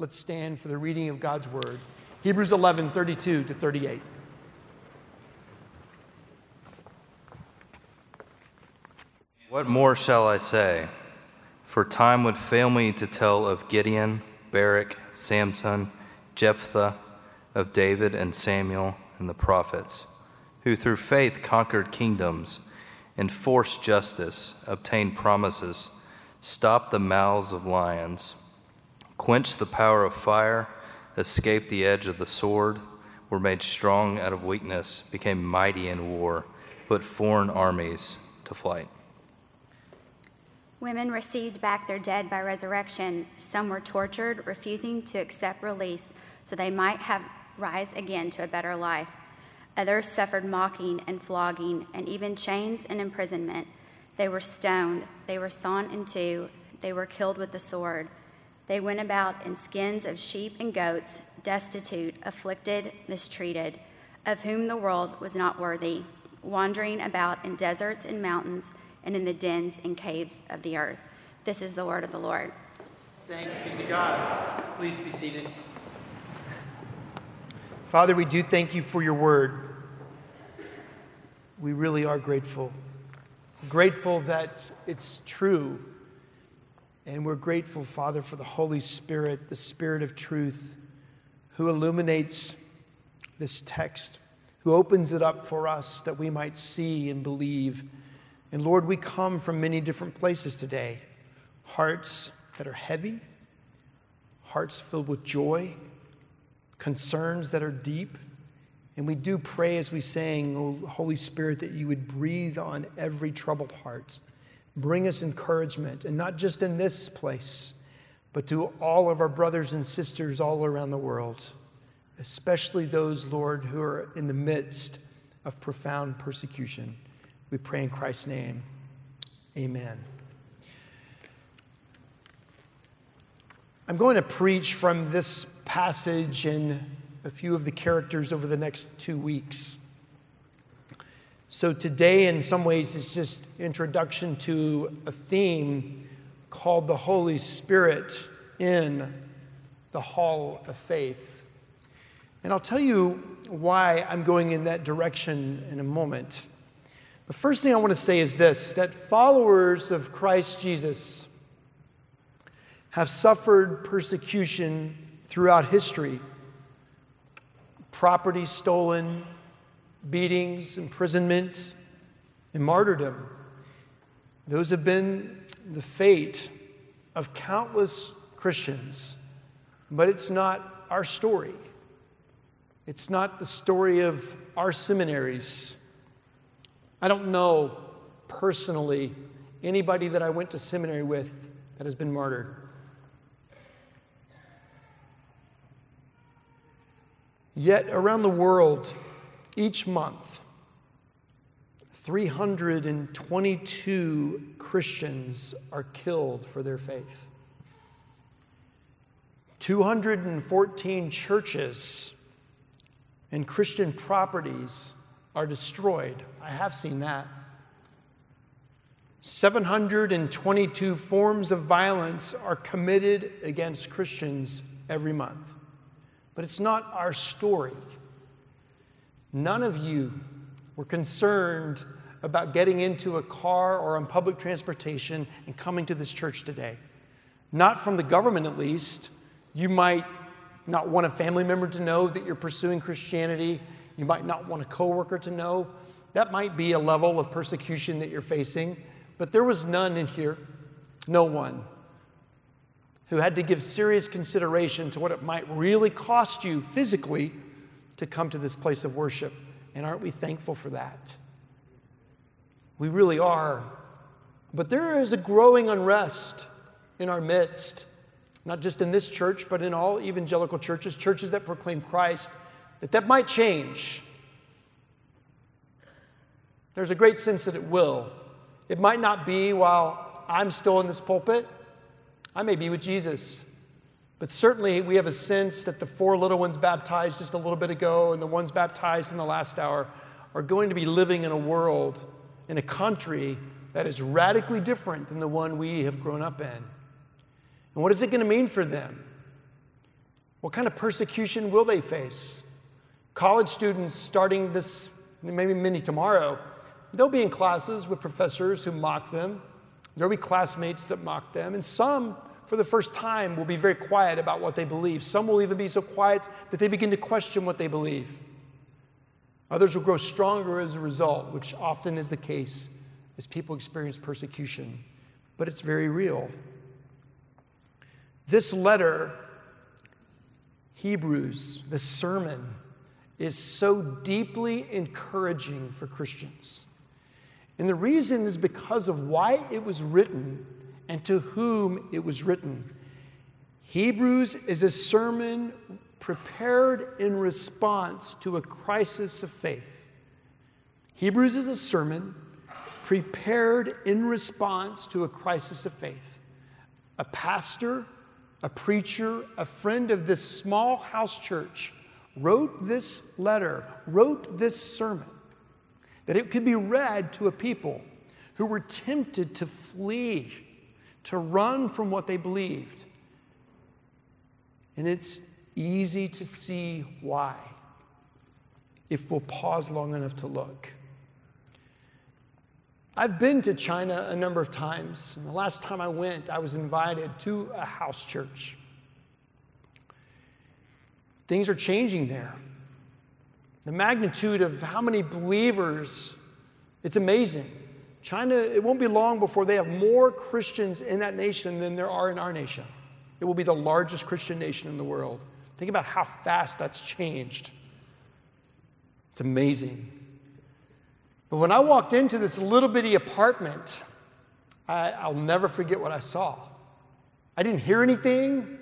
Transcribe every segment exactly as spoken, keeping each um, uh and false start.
Let's stand for the reading of God's word. Hebrews eleven, thirty-two to thirty-eight. What more shall I say? For time would fail me to tell of Gideon, Barak, Samson, Jephthah, of David and Samuel and the prophets, who through faith conquered kingdoms, enforced justice, obtained promises, stopped the mouths of lions, quenched the power of fire, escaped the edge of the sword, were made strong out of weakness, became mighty in war, put foreign armies to flight. Women received back their dead by resurrection. Some were tortured, refusing to accept release so they might have rise again to a better life. Others suffered mocking and flogging and even chains and imprisonment. They were stoned, they were sawn in two, they were killed with the sword. They went about in skins of sheep and goats, destitute, afflicted, mistreated, of whom the world was not worthy, wandering about in deserts and mountains and in the dens and caves of the earth. This is the word of the Lord. Thanks be to God. Please be seated. Father, we do thank you for your word. We really are grateful. Grateful that it's true. And we're grateful, Father, for the Holy Spirit, the Spirit of truth, who illuminates this text, who opens it up for us that we might see and believe. And Lord, we come from many different places today. Hearts that are heavy, hearts filled with joy, concerns that are deep. And we do pray as we sang, oh, Holy Spirit, that you would breathe on every troubled heart. Bring us encouragement, and not just in this place, but to all of our brothers and sisters all around the world, especially those, Lord, who are in the midst of profound persecution. We pray in Christ's name. Amen. I'm going to preach from this passage and a few of the characters over the next two weeks. So today, in some ways, is just introduction to a theme called the Holy Spirit in the Hall of Faith. And I'll tell you why I'm going in that direction in a moment. The first thing I want to say is this, that followers of Christ Jesus have suffered persecution throughout history. Property stolen, beatings, imprisonment, and martyrdom. Those have been the fate of countless Christians. But it's not our story. It's not the story of our seminaries. I don't know personally anybody that I went to seminary with that has been martyred. Yet around the world, each month, three hundred twenty-two Christians are killed for their faith. two hundred fourteen churches and Christian properties are destroyed. I have seen that. seven hundred twenty-two forms of violence are committed against Christians every month. But it's not our story. None of you were concerned about getting into a car or on public transportation and coming to this church today. Not from the government, at least. You might not want a family member to know that you're pursuing Christianity. You might not want a coworker to know. That might be a level of persecution that you're facing. But there was none in here, no one, who had to give serious consideration to what it might really cost you physically to come to this place of worship. And aren't we thankful for that? We really are. But there is a growing unrest in our midst, not just in this church, but in all evangelical churches, churches that proclaim Christ, that that might change. There's a great sense that it will. It might not be while I'm still in this pulpit. I may be with Jesus. But certainly we have a sense that the four little ones baptized just a little bit ago and the ones baptized in the last hour are going to be living in a world, in a country that is radically different than the one we have grown up in. And what is it going to mean for them? What kind of persecution will they face? College students starting this, maybe many tomorrow, they'll be in classes with professors who mock them. There'll be classmates that mock them. And some, for the first time, will be very quiet about what they believe. Some will even be so quiet that they begin to question what they believe. Others will grow stronger as a result, which often is the case as people experience persecution. But it's very real. This letter, Hebrews, this sermon, is so deeply encouraging for Christians. And the reason is because of why it was written and to whom it was written. Hebrews is a sermon prepared in response to a crisis of faith. Hebrews is a sermon prepared in response to a crisis of faith. A pastor, a preacher, a friend of this small house church wrote this letter, wrote this sermon, that it could be read to a people who were tempted to flee, to run from what they believed. And it's easy to see why, if we'll pause long enough to look. I've been to China a number of times, and the last time I went, I was invited to a house church. Things are changing there. The magnitude of how many believers, it's amazing. China, it won't be long before they have more Christians in that nation than there are in our nation. It will be the largest Christian nation in the world. Think about how fast that's changed. It's amazing. But when I walked into this little bitty apartment, I, I'll never forget what I saw. I didn't hear anything.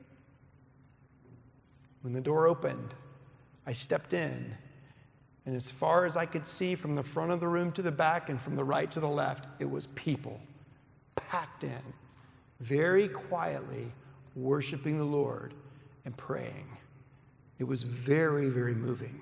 When the door opened, I stepped in, and as far as I could see from the front of the room to the back and from the right to the left, it was people packed in, very quietly worshiping the Lord and praying. It was very, very moving.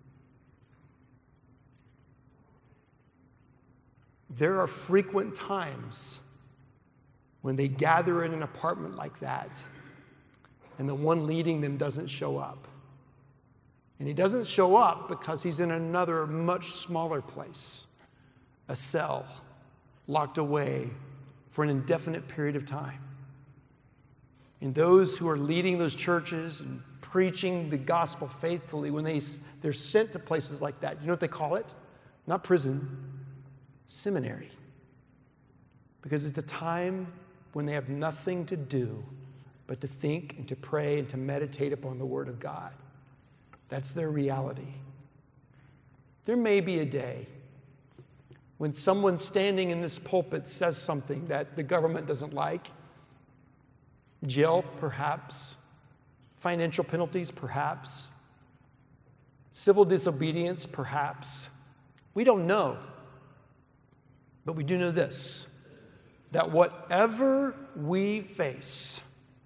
There are frequent times when they gather in an apartment like that, and the one leading them doesn't show up. And he doesn't show up because he's in another much smaller place, a cell, locked away for an indefinite period of time. And those who are leading those churches and preaching the gospel faithfully, when they, they're sent to places like that, you know what they call it? Not prison, seminary. Because it's a time when they have nothing to do but to think and to pray and to meditate upon the Word of God. That's their reality. There may be a day when someone standing in this pulpit says something that the government doesn't like. Jail, perhaps. Financial penalties, perhaps. Civil disobedience, perhaps. We don't know. But we do know this, that whatever we face,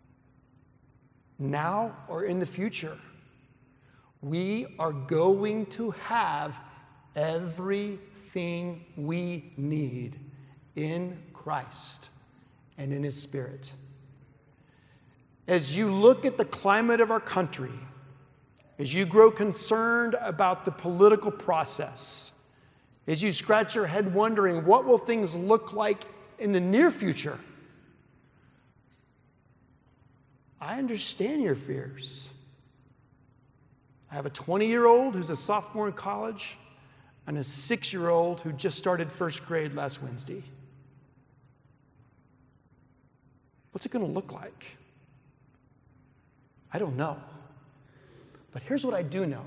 now or in the future, we are going to have everything we need in Christ and in His Spirit. As you look at the climate of our country, as you grow concerned about the political process, as you scratch your head wondering what will things look like in the near future, I understand your fears. I have a twenty-year-old who's a sophomore in college and a six-year-old who just started first grade last Wednesday. What's it going to look like? I don't know. But here's what I do know.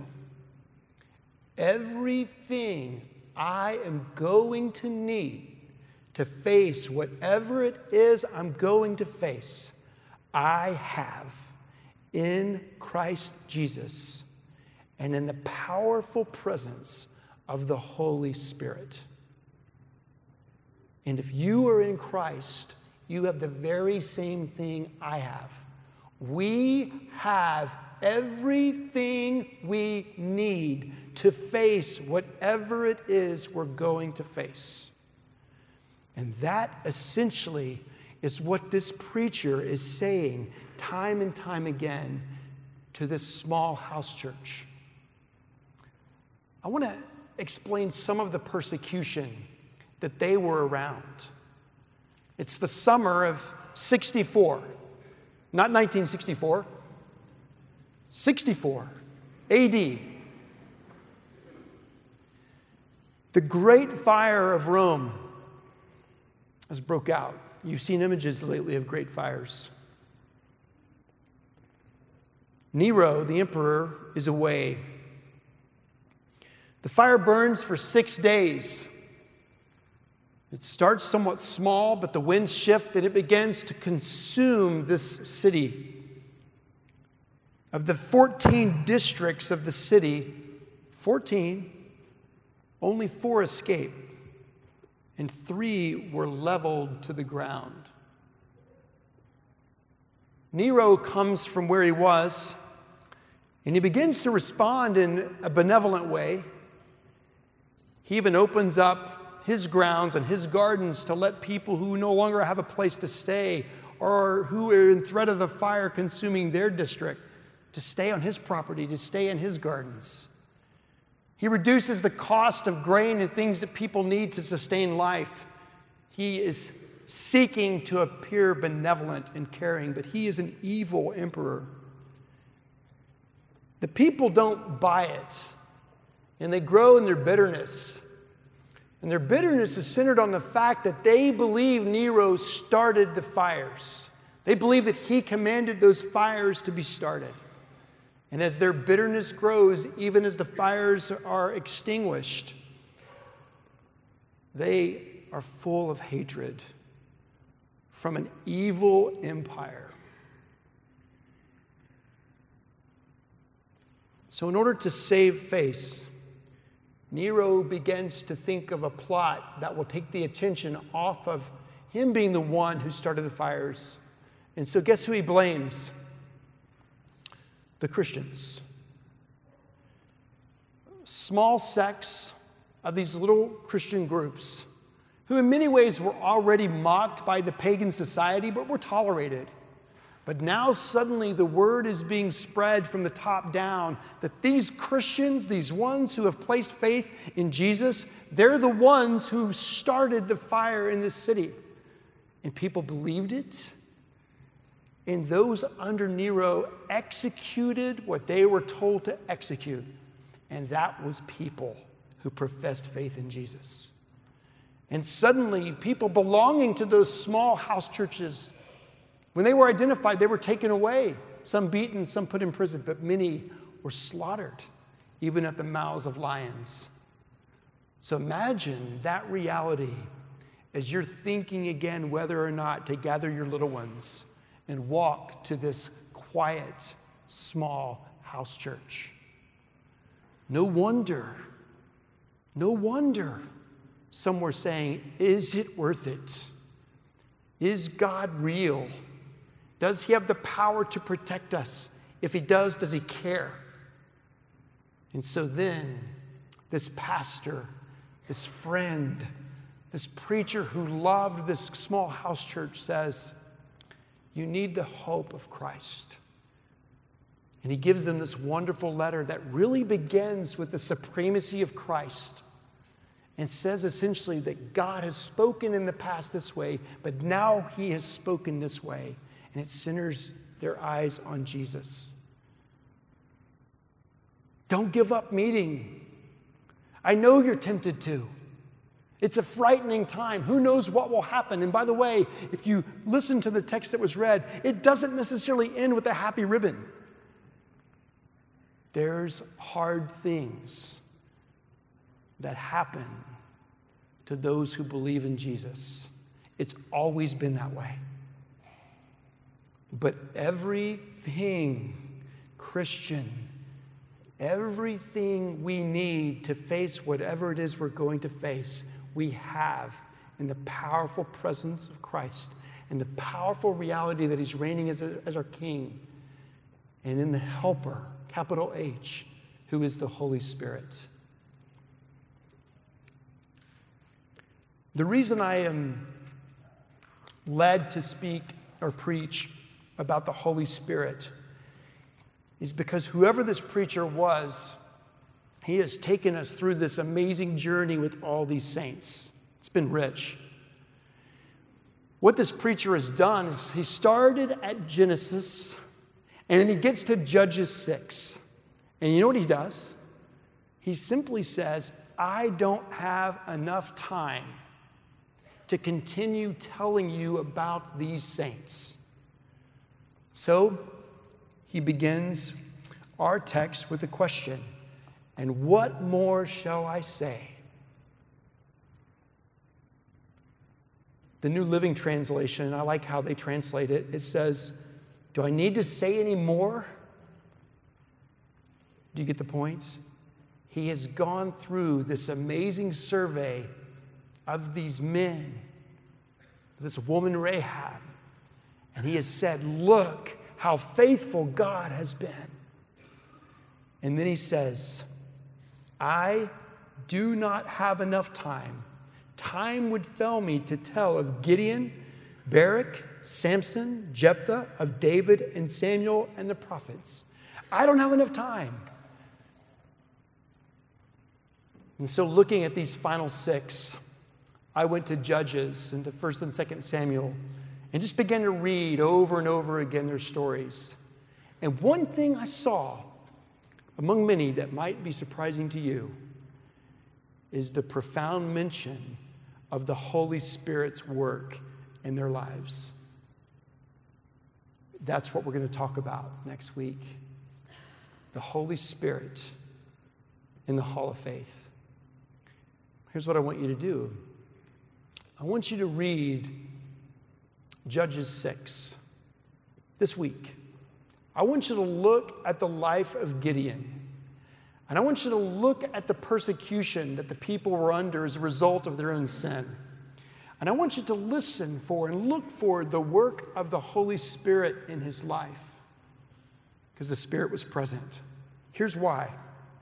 Everything I am going to need to face whatever it is I'm going to face, I have in Christ Jesus and in the powerful presence of the Holy Spirit. And if you are in Christ, you have the very same thing I have. We have everything we need to face whatever it is we're going to face. And that essentially is what this preacher is saying time and time again to this small house church. I want to explain some of the persecution that they were around. It's the summer of sixty-four, not nineteen sixty-four, sixty-four A D. The Great Fire of Rome has broke out. You've seen images lately of great fires. Nero, the emperor, is away. The fire burns for six days. It starts somewhat small, but the winds shift and it begins to consume this city. Of the fourteen districts of the city, fourteen, only four escape, and three were leveled to the ground. Nero comes from where he was, and he begins to respond in a benevolent way. He even opens up his grounds and his gardens to let people who no longer have a place to stay or who are in threat of the fire consuming their district to stay on his property, to stay in his gardens. He reduces the cost of grain and things that people need to sustain life. He is seeking to appear benevolent and caring, but he is an evil emperor. The people don't buy it, and they grow in their bitterness. And their bitterness is centered on the fact that they believe Nero started the fires. They believe that he commanded those fires to be started. And as their bitterness grows, even as the fires are extinguished, they are full of hatred from an evil empire. So in order to save face, Nero begins to think of a plot that will take the attention off of him being the one who started the fires. And so guess who he blames? The Christians. Small sects of these little Christian groups who in many ways were already mocked by the pagan society, but were tolerated. But now suddenly the word is being spread from the top down that these Christians, these ones who have placed faith in Jesus, they're the ones who started the fire in this city. And people believed it. And those under Nero executed what they were told to execute. And that was people who professed faith in Jesus. And suddenly, people belonging to those small house churches, when they were identified, they were taken away. Some beaten, some put in prison, but many were slaughtered, even at the mouths of lions. So imagine that reality as you're thinking again whether or not to gather your little ones and walk to this quiet, small house church. No wonder, no wonder some were saying, is it worth it? Is God real? Does he have the power to protect us? If he does, does he care? And so then, this pastor, this friend, this preacher who loved this small house church says, you need the hope of Christ. And he gives them this wonderful letter that really begins with the supremacy of Christ and says essentially that God has spoken in the past this way, but now he has spoken this way. And it centers their eyes on Jesus. Don't give up meeting. I know you're tempted to. It's a frightening time. Who knows what will happen? And by the way, if you listen to the text that was read, it doesn't necessarily end with a happy ribbon. There's hard things that happen to those who believe in Jesus. It's always been that way. But everything Christian, everything we need to face whatever it is we're going to face, we have in the powerful presence of Christ and the powerful reality that he's reigning as, a, as our King, and in the helper, capital H, who is the Holy Spirit. The reason I am led to speak or preach about the Holy Spirit is because whoever this preacher was, he has taken us through this amazing journey with all these saints. It's been rich. What this preacher has done is he started at Genesis, and then he gets to Judges six. And you know what he does? He simply says, I don't have enough time to continue telling you about these saints. So he begins our text with a question, and what more shall I say? The New Living Translation, I like how they translate it. It says, do I need to say any more? Do you get the point? He has gone through this amazing survey of these men, this woman Rahab, and he has said, look how faithful God has been. And then he says, I do not have enough time. Time would fail me to tell of Gideon, Barak, Samson, Jephthah, of David and Samuel and the prophets. I don't have enough time. And so looking at these final six, I went to Judges and to First and Second Samuel and just began to read over and over again their stories. And one thing I saw, among many that might be surprising to you, is the profound mention of the Holy Spirit's work in their lives. That's what we're going to talk about next week. The Holy Spirit in the Hall of Faith. Here's what I want you to do. I want you to read Judges six this week. I want you to look at the life of Gideon. And I want you to look at the persecution that the people were under as a result of their own sin. And I want you to listen for and look for the work of the Holy Spirit in his life. Because the Spirit was present. Here's why.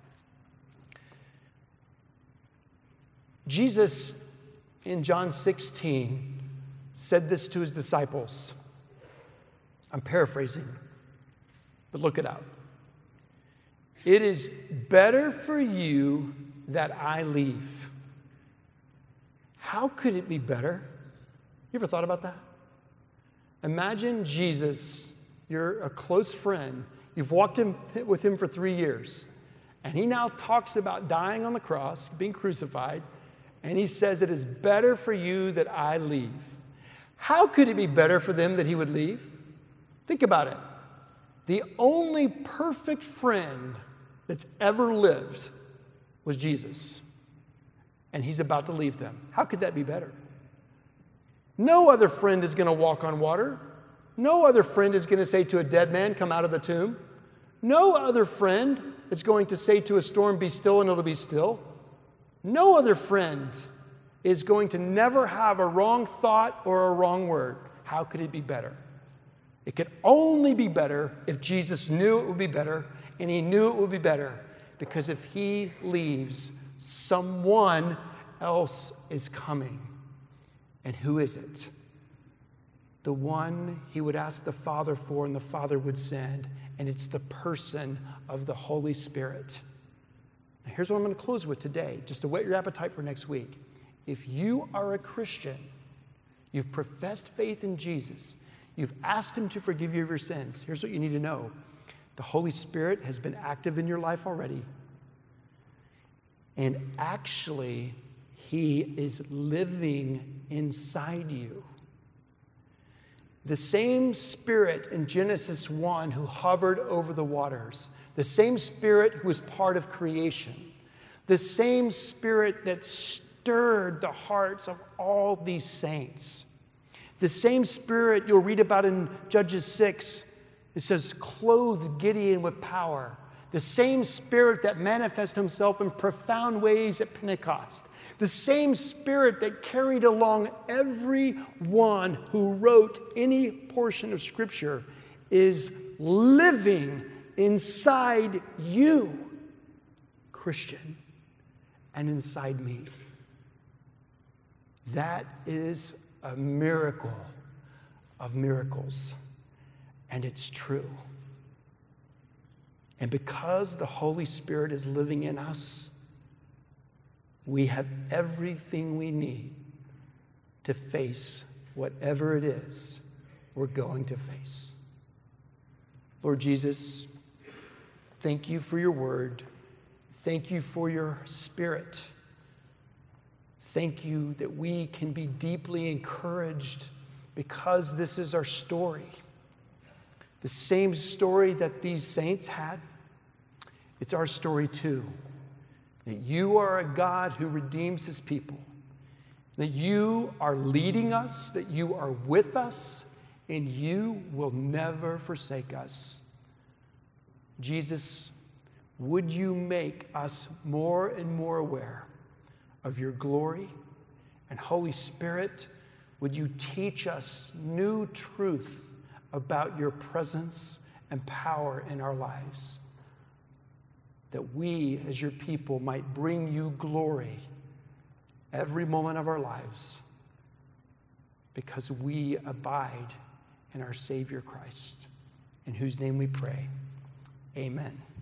Jesus, in John sixteen, said this to his disciples. I'm paraphrasing, but look it up. It is better for you that I leave. How could it be better? You ever thought about that? Imagine Jesus, you're a close friend. You've walked in, with him for three years. And he now talks about dying on the cross, being crucified. And he says, it is better for you that I leave. How could it be better for them that he would leave? Think about it. The only perfect friend that's ever lived was Jesus. And he's about to leave them. How could that be better? No other friend is going to walk on water. No other friend is going to say to a dead man, come out of the tomb. No other friend is going to say to a storm, be still, and it'll be still. No other friend is going to never have a wrong thought or a wrong word. How could it be better? It could only be better if Jesus knew it would be better, and he knew it would be better, because if he leaves, someone else is coming. And who is it? The one he would ask the Father for, and the Father would send, and it's the person of the Holy Spirit. Now, here's what I'm going to close with today, just to whet your appetite for next week. If you are a Christian, you've professed faith in Jesus, you've asked him to forgive you of your sins, here's what you need to know. The Holy Spirit has been active in your life already. And actually, he is living inside you. The same Spirit in Genesis one who hovered over the waters, the same Spirit who was part of creation, the same Spirit that stirred the hearts of all these saints, the same Spirit you'll read about in Judges six, it says, clothed Gideon with power. The same Spirit that manifests himself in profound ways at Pentecost. The same Spirit that carried along every one who wrote any portion of Scripture is living inside you, Christian, and inside me. That is a miracle of miracles, and it's true. And because the Holy Spirit is living in us, we have everything we need to face whatever it is we're going to face. Lord Jesus, thank you for your word. Thank you for your Spirit. Thank you that we can be deeply encouraged because this is our story. The same story that these saints had, it's our story too. That you are a God who redeems his people. That you are leading us, that you are with us, and you will never forsake us. Jesus, would you make us more and more aware of your glory? And Holy Spirit, would you teach us new truth about your presence and power in our lives? That we, as your people, might bring you glory every moment of our lives because we abide in our Savior Christ, in whose name we pray. Amen.